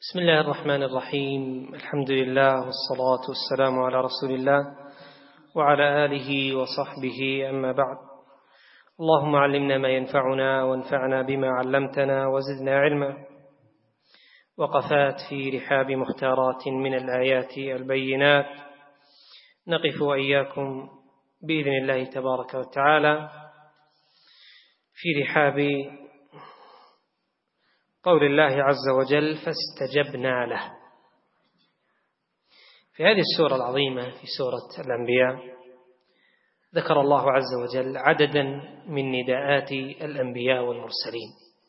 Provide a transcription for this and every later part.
بسم الله الرحمن الرحيم. الحمد لله والصلاة والسلام على رسول الله وعلى آله وصحبه، أما بعد. اللهم علمنا ما ينفعنا وانفعنا بما علمتنا وزدنا علما. وقفات في رحاب مختارات من الآيات البينات نقف وإياكم بإذن الله تبارك وتعالى في رحاب قول الله عز وجل: فاستجبنا له. في هذه السورة العظيمة، في سورة الأنبياء، ذكر الله عز وجل عددا من نداءات الأنبياء والمرسلين،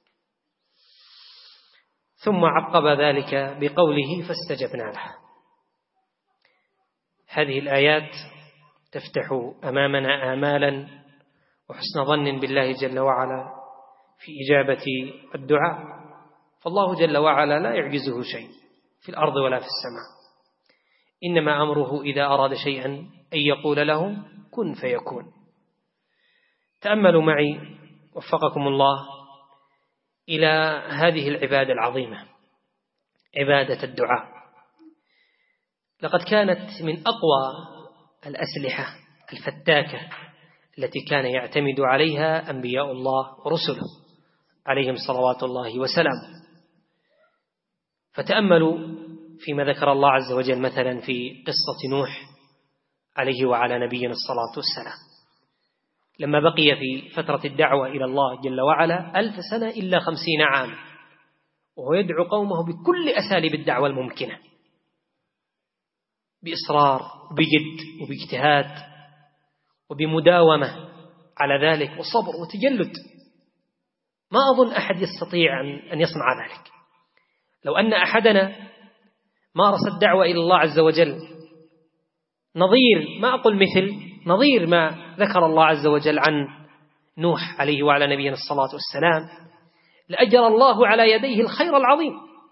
ثم عقب ذلك بقوله: فاستجبنا له. هذه الآيات تفتح أمامنا آمالا وحسن ظن بالله جل وعلا في إجابة الدعاء، فالله جل وعلا لا يعجزه شيء في الأرض ولا في السماء، إنما أمره إذا أراد شيئا أن يقول له كن فيكون. تأملوا معي وفقكم الله إلى هذه العبادة العظيمة، عبادة الدعاء. لقد كانت من أقوى الأسلحة الفتاكة التي كان يعتمد عليها أنبياء الله ورسله عليهم صلوات الله وسلامه. فتأملوا فيما ذكر الله عز وجل مثلا في قصة نوح عليه وعلى نبينا الصلاة والسلام، لما بقي في فترة الدعوة إلى الله جل وعلا 1000 سنة إلا 50 عاما، وهو يدعو قومه بكل أساليب الدعوة الممكنة، بإصرار وبجد وباجتهاد وبمداومة على ذلك وصبر وتجلد. ما أظن أحد يستطيع أن يصنع ذلك. لو أن أحدنا مارس الدعوة إلى الله عز وجل نظير، ما أقول مثل، نظير ما ذكر الله عز وجل عن نوح عليه وعلى نبينا الصلاة والسلام، لأجر الله على يديه الخير العظيم،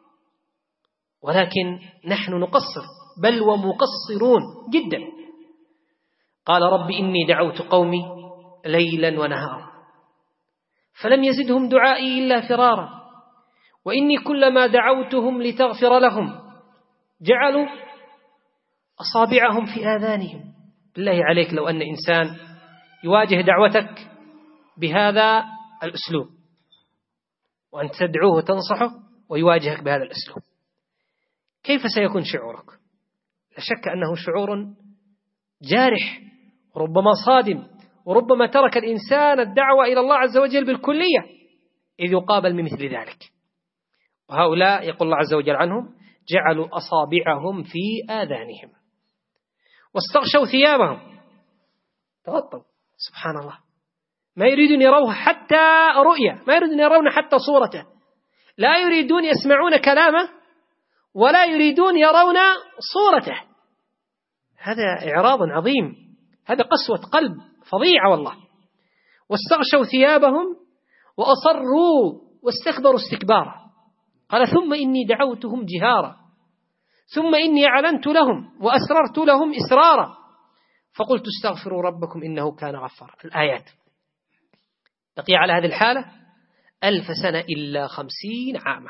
ولكن نحن نقصر، بل ومقصرون جدا. قال: رب إني دعوت قومي ليلا ونهارا فلم يزدهم دعائي إلا فرارا وإني كلما دعوتهم لتغفر لهم جعلوا أصابعهم في آذانهم. بالله عليك، لو أن إنسان يواجه دعوتك بهذا الأسلوب، وأن تدعوه وتنصحه ويواجهك بهذا الأسلوب، كيف سيكون شعورك؟ لا شك أنه شعور جارح وربما صادم، وربما ترك الإنسان الدعوة إلى الله عز وجل بالكلية إذ يقابل من مثل ذلك. وهؤلاء يقول الله عز وجل عنهم: جعلوا أصابعهم في آذانهم واستغشوا ثيابهم، تغطوا. سبحان الله، ما يريدون يروه حتى رؤية، ما يريدون يرون حتى صورته، لا يريدون يسمعون كلامه ولا يريدون يرون صورته. هذا إعراض عظيم، هذا قسوة قلب فظيعة والله. واستغشوا ثيابهم وأصروا واستكبروا استكبارا. قال: ثم إني دعوتهم جهارا ثم إني أعلنت لهم وأسررت لهم إسرارا فقلت استغفروا ربكم إنه كان غفارا. الآيات. بقي على هذه الحالة 1000 سنة إلا 50 عاما.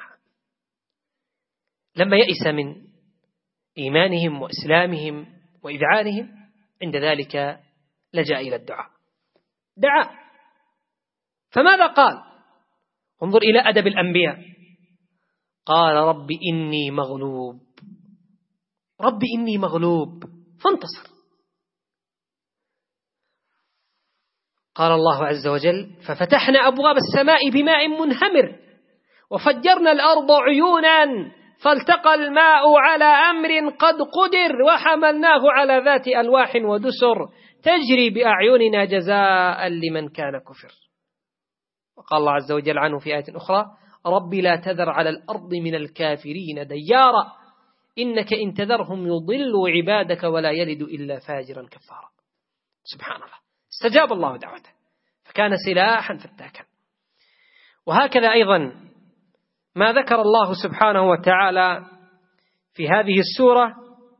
لما يئس من إيمانهم وإسلامهم وإذعانهم، عند ذلك لجأ إلى الدعاء، دعا. فماذا قال؟ انظر إلى أدب الأنبياء. قال: رب إني مغلوب، رب إني مغلوب، فانتصر. قال الله عز وجل: ففتحنا أبواب السماء بماء منهمر وفجرنا الأرض عيونا فالتقى الماء على أمر قد قدر وحملناه على ذات ألواح ودسر تجري بأعيننا جزاء لمن كان كفر. وقال الله عز وجل عنه في آية أخرى: رب لا تذر على الأرض من الكافرين ديارا إنك إن تذرهم يضلوا عبادك ولا يلد إلا فاجرا كفارا. سبحان الله، استجاب الله دعوته فكان سلاحا فتاكا. وهكذا أيضا ما ذكر الله سبحانه وتعالى في هذه السورة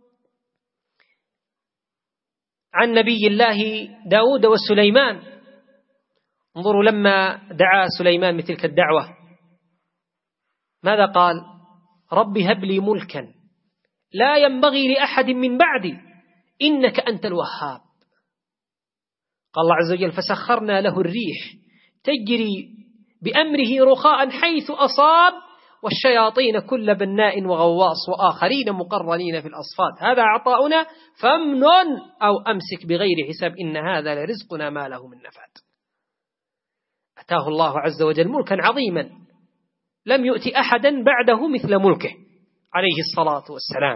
عن نبي الله داود وسليمان. انظروا لما دعا سليمان بتلك الدعوة ماذا قال؟ رب هب لي ملكا لا ينبغي لأحد من بعدي إنك أنت الوهاب. قال الله عز وجل فسخرنا له الريح تجري بأمره رخاء حيث أصاب والشياطين كل بناء وغواص وآخرين مقرنين في الأصفاد هذا عطاؤنا فامنن أو أمسك بغير حساب إن هذا لرزقنا ما له من نفاد. أتاه الله عز وجل ملكا عظيما لم يؤت أحدا بعده مثل ملكه عليه الصلاة والسلام.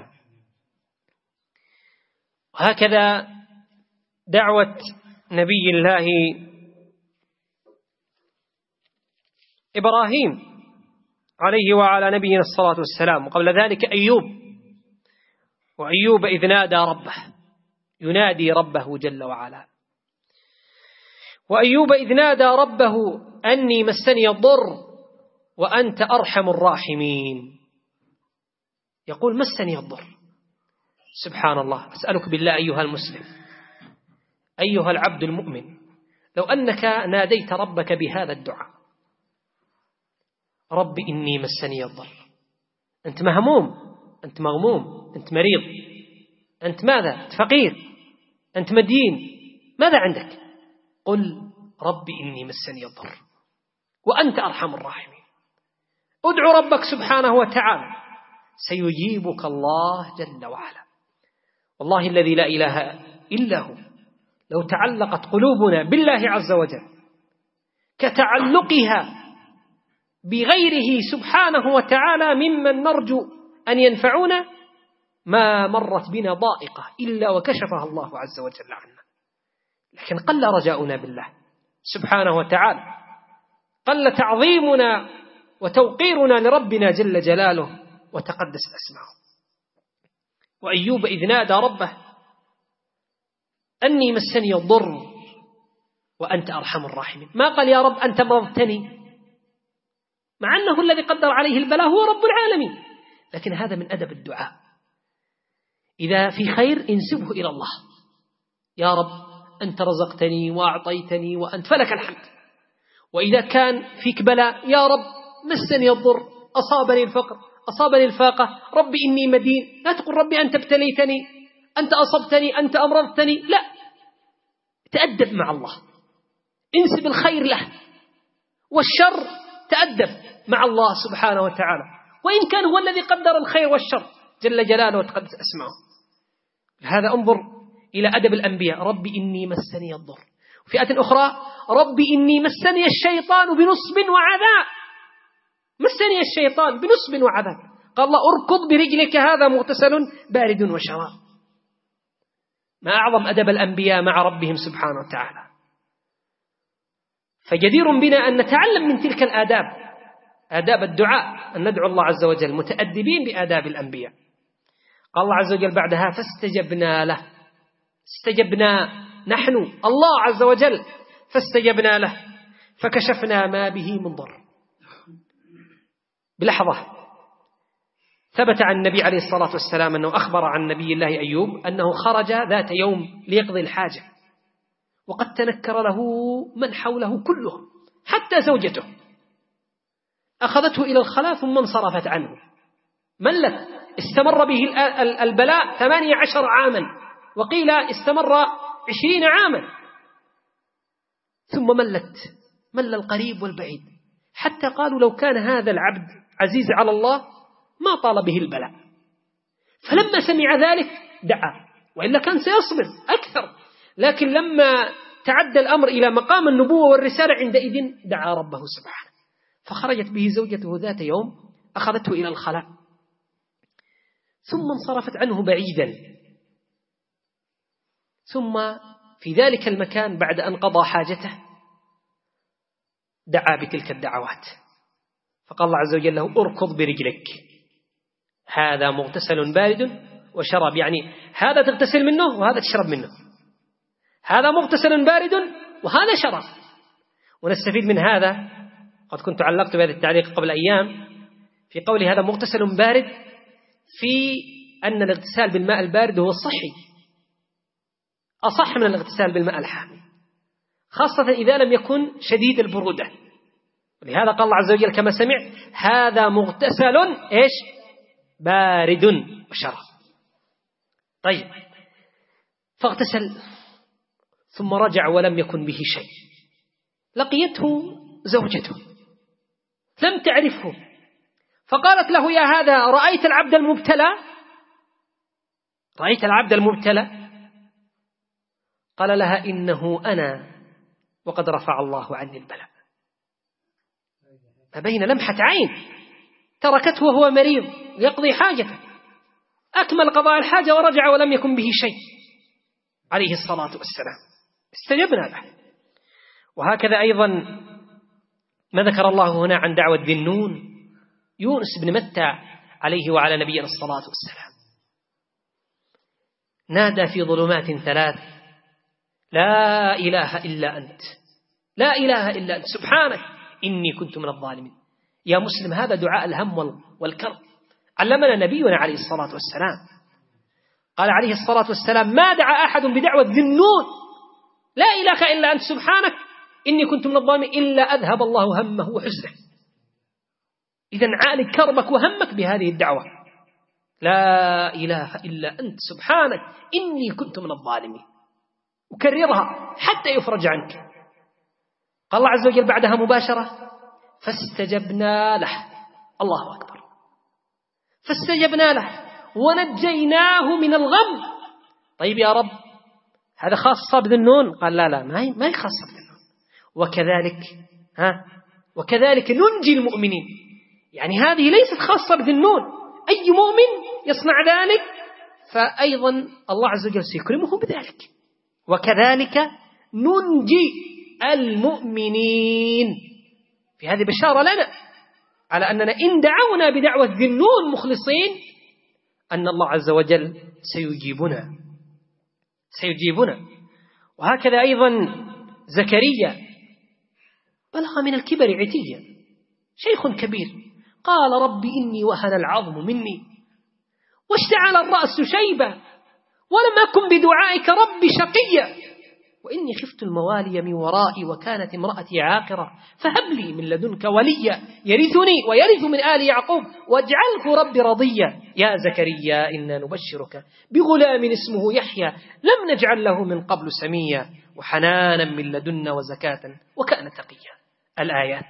وهكذا دعوة نبي الله إبراهيم عليه وعلى نبينا الصلاة والسلام، وقبل ذلك أيوب، وأيوب إذ نادى ربه ينادي ربه جل وعلا، وأيوب إذ نادى ربه أني مسني الضر وأنت أرحم الراحمين. يقول مسني الضر. سبحان الله. أسألك بالله أيها المسلم أيها العبد المؤمن لو أنك ناديت ربك بهذا الدعاء رب إني مسني الضر، أنت مهموم، أنت مغموم، أنت مريض، أنت ماذا؟ أنت فقير، أنت مدين، ماذا عندك؟ قل رب إني مسني الضر وأنت أرحم الراحمين. ادعو ربك سبحانه وتعالى سيجيبك الله جل وعلا. والله الذي لا إله إلا هو لو تعلقت قلوبنا بالله عز وجل كتعلقها بغيره سبحانه وتعالى ممن نرجو أن ينفعونا ما مرت بنا ضائقة إلا وكشفها الله عز وجل عنا. لكن قل رجاؤنا بالله سبحانه وتعالى، قل تعظيمنا وتوقيرنا لربنا جل جلاله وتقدس أسماؤه. وأيوب إذ نادى ربه أني مسني الضر وأنت أرحم الراحمين، ما قال يا رب أنت مرضتني، مع أنه الذي قدر عليه البلاء هو رب العالمين، لكن هذا من أدب الدعاء. إذا في خير انسبه إلى الله، يا رب أنت رزقتني وأعطيتني وأنت فلك الحمد. وإذا كان فيك بلاء يا رب مسني الضر، أصابني الفقر، أصابني الفاقة، رب إني مدين، لا تقول ربي أنت ابتليتني، أنت أصبتني، أنت أمرضتني، لا، تأدب مع الله، انسب الخير له، والشر تأدب مع الله سبحانه وتعالى، وإن كان هو الذي قدر الخير والشر جل جلاله وتقدس أسماؤه. هذا انظر إلى أدب الأنبياء، رب إني مسني الضر. وفي آية أخرى رب إني مسني الشيطان بنصب وعذاب، مسني الشيطان بنصب وعذاب، قال الله اركض برجلك هذا مغتسل بارد وشراب. ما أعظم أدب الأنبياء مع ربهم سبحانه وتعالى. فجدير بنا أن نتعلم من تلك الآداب، آداب الدعاء، أن ندعو الله عز وجل متأدبين بآداب الأنبياء. قال الله عز وجل بعدها فاستجبنا له، استجبنا نحن الله عز وجل، فاستجبنا له فكشفنا ما به من ضر. بلحظة ثبت عن النبي عليه الصلاة والسلام أنه أخبر عن نبي الله أيوب أنه خرج ذات يوم ليقضي الحاجة، وقد تنكر له من حوله كلهم حتى زوجته، أخذته إلى الخلاء ثم انصرفت عنه، ملت، استمر به البلاء 18 عاما، وقيل استمر 20 عاما، ثم مل القريب والبعيد، حتى قالوا لو كان هذا العبد عزيز على الله ما طال به البلاء. فلما سمع ذلك دعا، وإلا كان سيصبر أكثر، لكن لما تعدى الأمر إلى مقام النبوة والرسالة عندئذ دعا ربه سبحانه، فخرجت به زوجته ذات يوم أخذته إلى الخلاء ثم انصرفت عنه بعيدا. ثم في ذلك المكان بعد أن قضى حاجته دعا بتلك الدعوات، فقال الله عز وجل له اركض برجلك هذا مغتسل بارد وشراب، يعني هذا تغتسل منه وهذا تشرب منه، هذا مغتسل بارد وهذا شراب. ونستفيد من هذا، قد كنت علقت بهذا التعليق قبل أيام، في قول هذا مغتسل بارد، في أن الاغتسال بالماء البارد هو الصحي، أصح من الاغتسال بالماء الحامي، خاصة إذا لم يكن شديد البرودة. ولهذا قال الله عز وجل كما سمع هذا مغتسل إيش بارد وشراب. طيب، فاغتسل ثم رجع ولم يكن به شيء. لقيته زوجته لم تعرفه، فقالت له: يا هذا، رأيت العبد المبتلى؟ رأيت العبد المبتلى؟ قال لها: إنه أنا، وقد رفع الله عني البلاء. فبين لمحة عين تركته وهو مريض يقضي حاجته، أكمل قضاء الحاجة ورجع ولم يكن به شيء عليه الصلاة والسلام. استجبنا له. وهكذا أيضا ما ذكر الله هنا عن دعوة ذي النون، يونس بن متى عليه وعلى نبينا الصلاة والسلام، نادى في ظلمات ثلاث: لا إله إلا أنت، لا إله إلا أنت، سبحانك إني كنت من الظالمين. يا مسلم، هذا دعاء الهم والكرب علمنا نبينا عليه الصلاة والسلام. قال عليه الصلاة والسلام: ما دعا أحد بدعوة ذي النون لا إله إلا أنت سبحانك إني كنت من الظالمين إلا أذهب الله همه وحزنه. إذن عالج كربك وهمك بهذه الدعوة: لا إله إلا أنت سبحانك إني كنت من الظالمين. وكررها حتى يفرج عنك. قال الله عز وجل بعدها مباشرة: فاستجبنا له. الله أكبر. فاستجبنا له ونجيناه من الغم. طيب يا رب، هذا خاصة بذي النون؟ قال: لا ما هي خاصة بذي النون. وكذلك ننجي المؤمنين. يعني هذه ليست خاصة بذي النون، أي مؤمن يصنع ذلك فأيضا الله عز وجل سيكرمه بذلك. وكذلك ننجي المؤمنين. في هذه بشارة لنا على أننا إن دعونا بدعوة ذي النون مخلصين أن الله عز وجل سيجيبنا. وهكذا أيضا زكريا بلغ من الكبر عتيا، شيخ كبير، قال: رب إني وهن العظم مني واشتعل الرأس شيبا ولم أكن بدعائك رب شقيا وإني خفت الموالي من ورائي وكانت امرأتي عاقرة فهب لي من لدنك وليا يرثني ويرث من آل يعقوب واجعله رب رضيا. يا زكريا إنا نبشرك بغلام اسمه يحيى لم نجعل له من قبل سميا وحنانا من لدنا وزكاة وكان تقيا. الآيات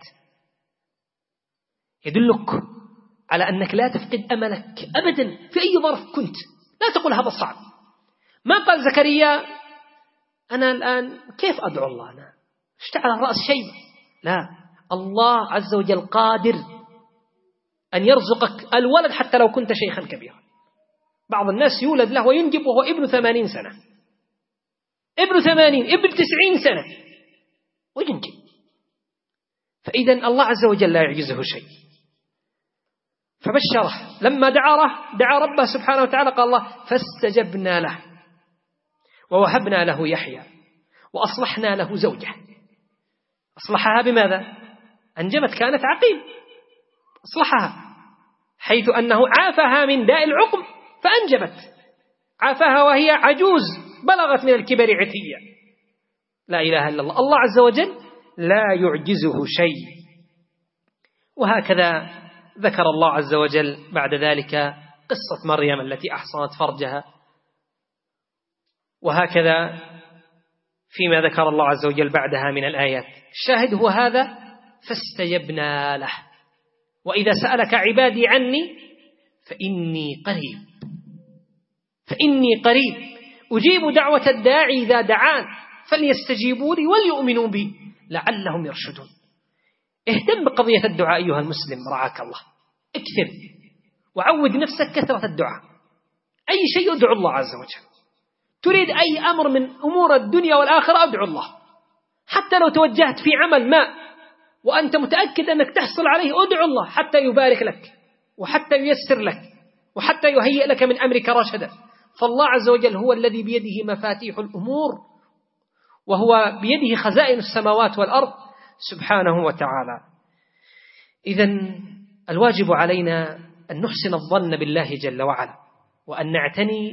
يدلك على أنك لا تفقد أملك أبدا في أي ظرف كنت. لا تقول هذا صعب. ما قال زكريا: أنا الآن كيف أدعو الله؟ أنا اشتعل الرأس شيبة. لا، الله عز وجل قادر أن يرزقك الولد حتى لو كنت شيخا كبيرا. بعض الناس يولد له وينجب وهو ابن 80 سنة، ابن 80، ابن 90 سنة وينجب. فإذا الله عز وجل لا يعجزه شيء. فبشره لما دعا ربه سبحانه وتعالى. قال الله: فاستجبنا له ووهبنا له يحيى وأصلحنا له زوجه. أصلحها بماذا؟ أنجبت، كانت عقيم، أصلحها حيث أنه عافها من داء العقم فأنجبت، عافها وهي عجوز بلغت من الكبر عتيا. لا إله إلا الله، الله عز وجل لا يعجزه شيء. وهكذا ذكر الله عز وجل بعد ذلك قصة مريم التي أحصنت فرجها. وهكذا فيما ذكر الله عز وجل بعدها من الآيات. الشاهد هو هذا: فاستجبنا له. وإذا سألك عبادي عني فإني قريب أجيب دعوة الداعي إذا دعان فليستجيبوا لي وليؤمنوا بي لعلهم يرشدون. اهتم بقضية الدعاء أيها المسلم رعاك الله. اكثر وعود نفسك كثرة الدعاء. أي شيء ادعو الله عز وجل. تريد أي أمر من أمور الدنيا والآخرة أدعو الله. حتى لو توجهت في عمل ما وأنت متأكد أنك تحصل عليه أدعو الله حتى يبارك لك وحتى ييسر لك وحتى يهيئ لك من أمرك رشدا. فالله عز وجل هو الذي بيده مفاتيح الأمور وهو بيده خزائن السماوات والأرض سبحانه وتعالى. إذن الواجب علينا أن نحسن الظن بالله جل وعلا وأن نعتني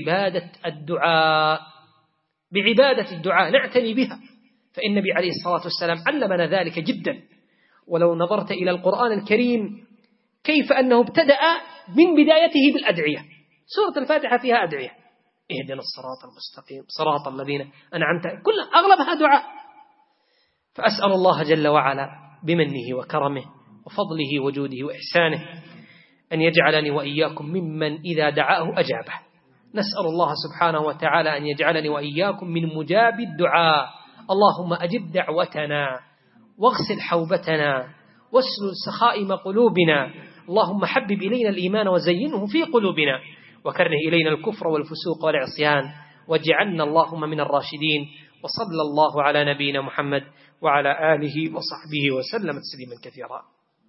بعبادة الدعاء نعتني بها. فإن النبي عليه الصلاة والسلام علمنا ذلك جدا. ولو نظرت إلى القرآن الكريم كيف أنه ابتدأ من بدايته بالأدعية. سورة الفاتحة فيها أدعية: اهدنا الصراط المستقيم صراط الذين أنعمت، كل أغلبها دعاء. فأسأل الله جل وعلا بمنه وكرمه وفضله وجوده وإحسانه أن يجعلني وإياكم ممن إذا دعاه أجابه. نسأل الله سبحانه وتعالى أن يجعلني وإياكم من مجاب الدعاء. اللهم أجب دعوتنا واغسل حوبتنا واسلل سخائم قلوبنا. اللهم حبب إلينا الإيمان وزينه في قلوبنا وكره إلينا الكفر والفسوق والعصيان واجعلنا اللهم من الراشدين. وصلى الله على نبينا محمد وعلى آله وصحبه وسلم تسليما كثيرا.